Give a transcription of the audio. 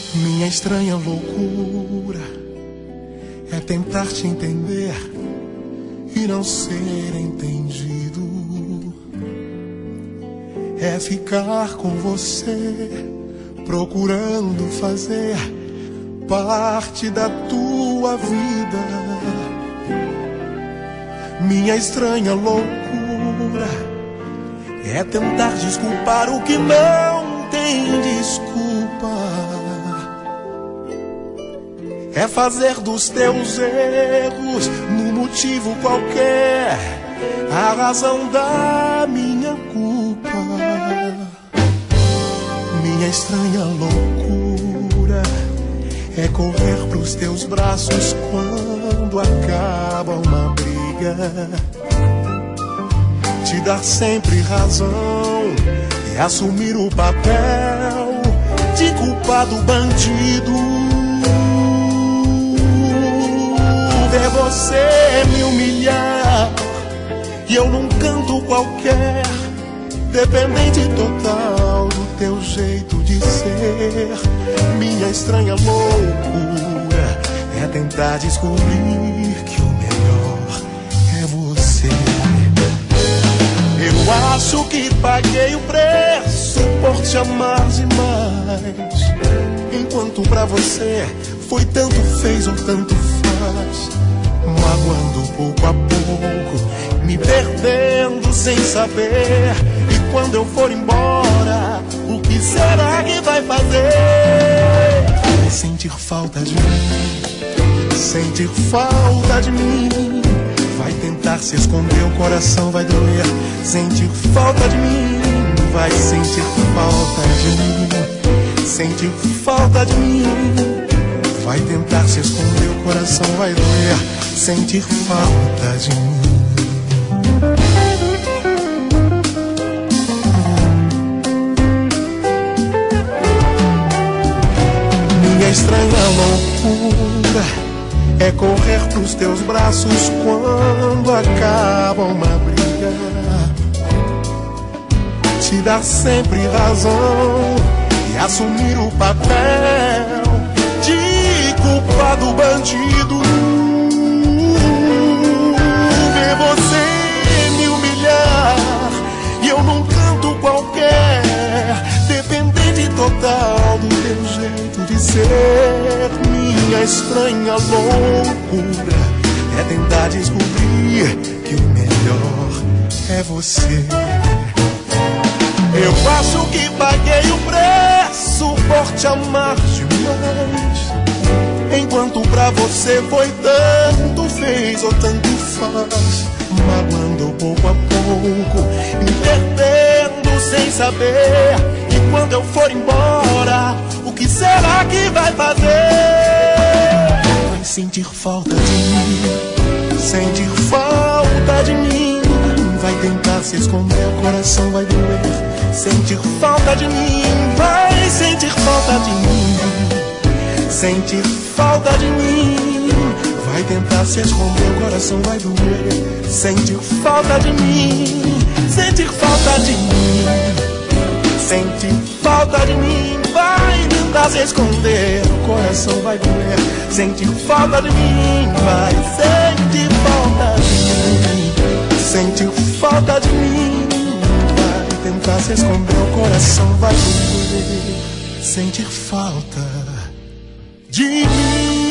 Minha estranha loucura é tentar te entender e não ser entendido. É ficar com você, procurando fazer parte da tua vida. Minha estranha loucura é tentar desculpar o que não tem desculpa. É fazer dos teus erros, num motivo qualquer, a razão da minha culpa. Minha estranha loucura é correr pros teus braços quando acaba uma briga. Te dar sempre razão e assumir o papel de culpado bandido. Ver você me humilhar e eu num canto qualquer, dependente total do teu jeito de ser. Minha estranha loucura é tentar descobrir que o melhor é você. Eu acho que paguei o preço por te amar demais, enquanto pra você foi tanto fez ou tanto faz, magoando pouco a pouco, me perdendo sem saber. E quando eu for embora, o que será que vai fazer? Vai sentir falta de mim, sentir falta de mim. Vai tentar se esconder, o coração vai doer. Sentir falta de mim, vai sentir falta de mim. Sentir falta de mim, vai tentar se esconder, o coração vai doer. Sentir falta de mim. Minha estranha loucura é correr pros teus braços quando acaba uma briga. Te dar sempre razão e assumir o papel de culpado bandido. Ver você me humilhar e eu num canto qualquer, dependente total do teu jeito de ser. Minha estranha loucura é tentar descobrir que o melhor é você. Eu acho que paguei o preço por te amar demais, enquanto pra você foi tanto fez ou tanto faz, magoando pouco a pouco, me perdendo sem saber. E quando eu for embora, o que será que vai fazer? Vai sentir falta de mim, sentir falta de mim. Vai tentar se esconder, o coração vai doer. Sentir falta de mim, vai sentir falta de mim. Sentir falta de mim, vai tentar se esconder, o coração vai doer. Sentir falta de mim, sentir falta de mim. Sentir falta de mim, vai tentar se esconder, o coração vai doer. Sentir falta de mim, vai sentir falta de mim. Sentir falta de mim, vai tentar se esconder, o coração vai doer. Sentir falta de mim.